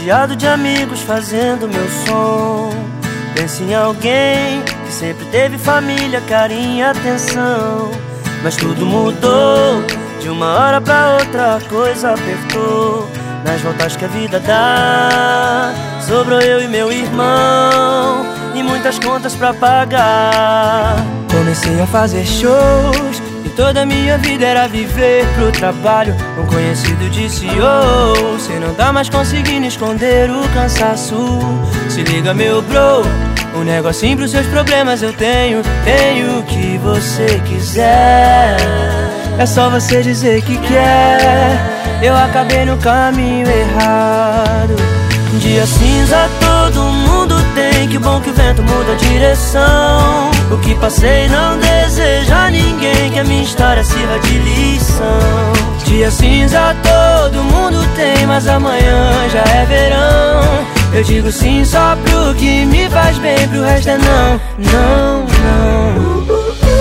rodeado de amigos fazendo meu som. Penso em alguém que sempre teve família, carinho e atenção. Mas tudo mudou, de uma hora pra outra a coisa apertou. Nas voltas que a vida dá, sobrou eu e meu irmão e muitas contas pra pagar. Comecei a fazer shows e toda a minha vida era viver pro trabalho. Um conhecido disse: oh, cê não tá mais conseguindo esconder o cansaço. Se liga meu bro, um negocinho pros seus problemas eu tenho. Tenho o que você quiser, é só você dizer que quer. Eu acabei no caminho errado. Um dia cinza todo mundo tem, que bom que o vento muda a direção. O que passei não desejo a ninguém, que a minha história sirva de lição. Dia cinza todo mundo tem, mas amanhã já é verão. Eu digo sim só pro que me faz bem, pro resto é não, não, não.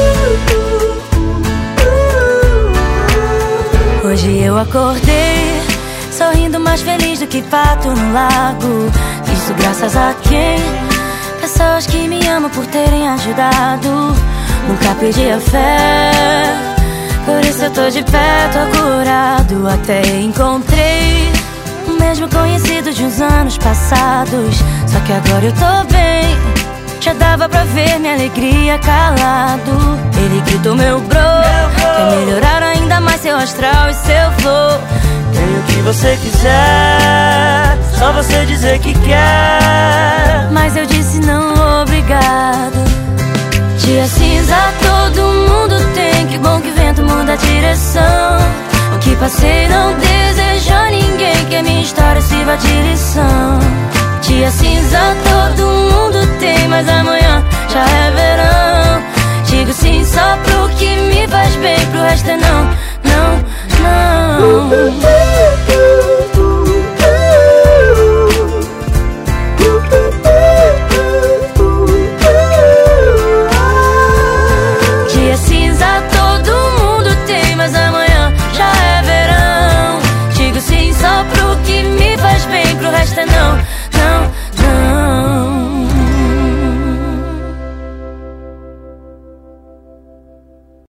Hoje eu acordei sorrindo, mais feliz do que pato no lago. Isso graças a quem? Pessoas que me amam por terem ajudado. Nunca perdi a fé, por isso eu tô de pé, tô curado. Até encontrei o mesmo conhecido de uns anos passados. Só que agora eu tô bem, já dava pra ver minha alegria calado. Ele gritou meu bro, quer melhorar ainda mais seu astral e seu flow. Tenho o que você quiser, só você dizer que quer. Mas eu disse não, obrigado. Dia cinza todo mundo tem, que bom que o vento muda a direção. O que passei não desejo a ninguém, que a minha história sirva de lição. Dia cinza todo mundo tem, mas amanhã já é verão. Digo sim só pro que me faz bem, pro resto é não.